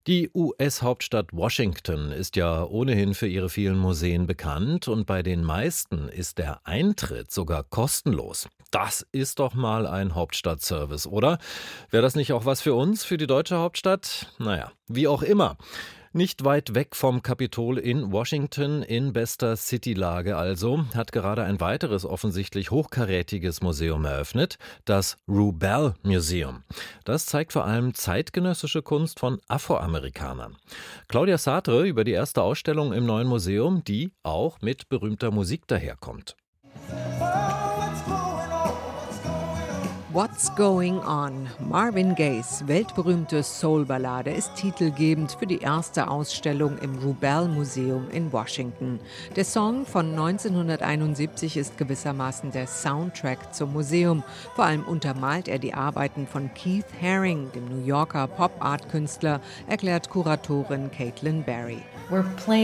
Die US-Hauptstadt Washington ist ja ohnehin für ihre vielen Museen bekannt und bei den meisten ist der Eintritt sogar kostenlos. Das ist doch mal ein Hauptstadtservice, oder? Wäre das nicht auch was für uns, für die deutsche Hauptstadt? Naja, wie auch immer. Nicht weit weg vom Kapitol in Washington, in bester Citylage also, hat gerade ein weiteres offensichtlich hochkarätiges Museum eröffnet, das Rubell Museum. Das zeigt vor allem zeitgenössische Kunst von Afroamerikanern. Claudia Sartre über die erste Ausstellung im neuen Museum, die auch mit berühmter Musik daherkommt. What's Going On? Marvin Gayes weltberühmte Soul-Ballade ist titelgebend für die erste Ausstellung im Rubell Museum in Washington. Der Song von 1971 ist gewissermaßen der Soundtrack zum Museum. Vor allem untermalt er die Arbeiten von Keith Haring, dem New Yorker Pop-Art-Künstler, erklärt Kuratorin Caitlin Berry. Wir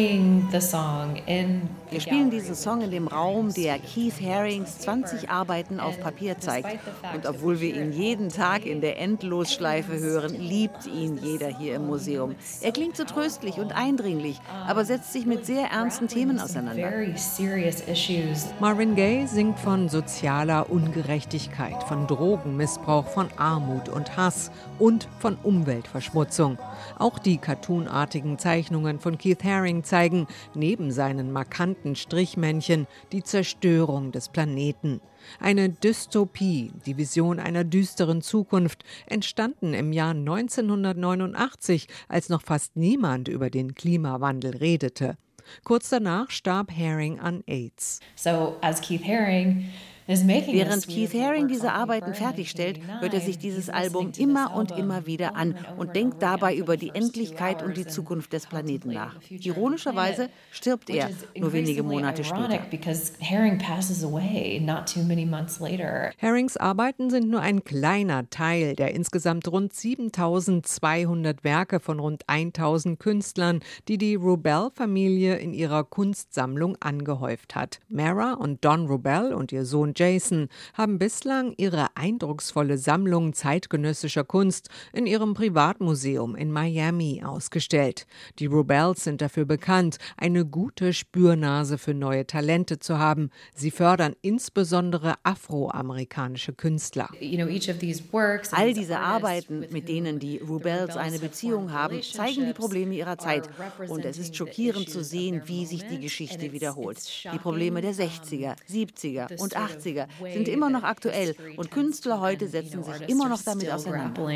spielen diesen Song in dem Raum, der Keith Harings 20 Arbeiten auf Papier zeigt. Und obwohl wir ihn jeden Tag in der Endlosschleife hören, liebt ihn jeder hier im Museum. Er klingt so tröstlich und eindringlich, aber setzt sich mit sehr ernsten Themen auseinander. Marvin Gaye singt von sozialer Ungerechtigkeit, von Drogenmissbrauch, von Armut und Hass und von Umweltverschmutzung. Auch die cartoonartigen Zeichnungen von Keith Haring zeigen, neben seinen markanten Strichmännchen, die Zerstörung des Planeten. Eine Dystopie, die Vision einer düsteren Zukunft, entstanden im Jahr 1989, als noch fast niemand über den Klimawandel redete. Kurz danach starb Haring an AIDS. Während Keith Haring diese Arbeiten fertigstellt, hört er sich dieses Album immer und immer wieder an und denkt dabei über die Endlichkeit und die Zukunft des Planeten nach. Ironischerweise stirbt er nur wenige Monate später. Harings Arbeiten sind nur ein kleiner Teil der insgesamt rund 7.200 Werke von rund 1.000 Künstlern, die die Rubell-Familie in ihrer Kunstsammlung angehäuft hat. Mara und Don Rubell und ihr Sohn Jason haben bislang ihre eindrucksvolle Sammlung zeitgenössischer Kunst in ihrem Privatmuseum in Miami ausgestellt. Die Rubells sind dafür bekannt, eine gute Spürnase für neue Talente zu haben. Sie fördern insbesondere afroamerikanische Künstler. All diese Arbeiten, mit denen die Rubells eine Beziehung haben, zeigen die Probleme ihrer Zeit. Und es ist schockierend zu sehen, wie sich die Geschichte wiederholt. Die Probleme der 60er, 70er und 80er sind immer noch aktuell und Künstler heute setzen sich immer noch damit auseinander.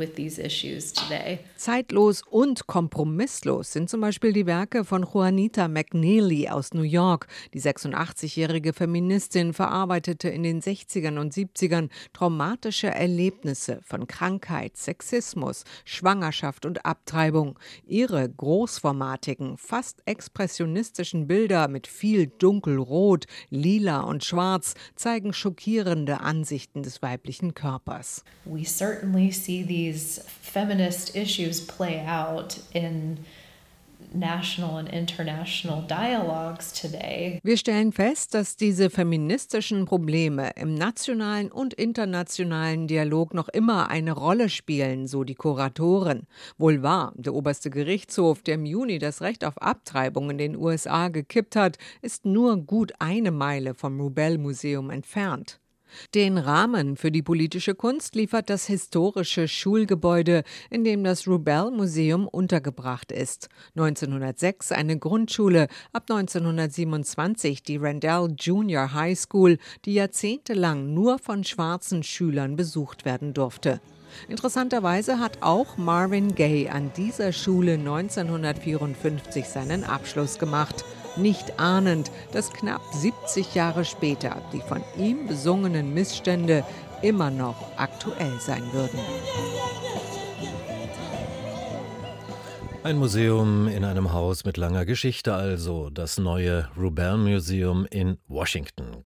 Zeitlos und kompromisslos sind zum Beispiel die Werke von Juanita McNeely aus New York. Die 86-jährige Feministin verarbeitete in den 60ern und 70ern traumatische Erlebnisse von Krankheit, Sexismus, Schwangerschaft und Abtreibung. Ihre großformatigen, fast expressionistischen Bilder mit viel Dunkelrot, Lila und Schwarz zeigen schockierende Ansichten des weiblichen Körpers. We certainly see these feminist issues play out in national and international dialogues today. Wir stellen fest, dass diese feministischen Probleme im nationalen und internationalen Dialog noch immer eine Rolle spielen, so die Kuratoren. Wohl wahr, der oberste Gerichtshof, der im Juni das Recht auf Abtreibung in den USA gekippt hat, ist nur gut eine Meile vom Rubell Museum entfernt. Den Rahmen für die politische Kunst liefert das historische Schulgebäude, in dem das Rubell Museum untergebracht ist. 1906 eine Grundschule, ab 1927 die Randall Junior High School, die jahrzehntelang nur von schwarzen Schülern besucht werden durfte. Interessanterweise hat auch Marvin Gaye an dieser Schule 1954 seinen Abschluss gemacht. Nicht ahnend, dass knapp 70 Jahre später die von ihm besungenen Missstände immer noch aktuell sein würden. Ein Museum in einem Haus mit langer Geschichte also, das neue Rubell Museum in Washington.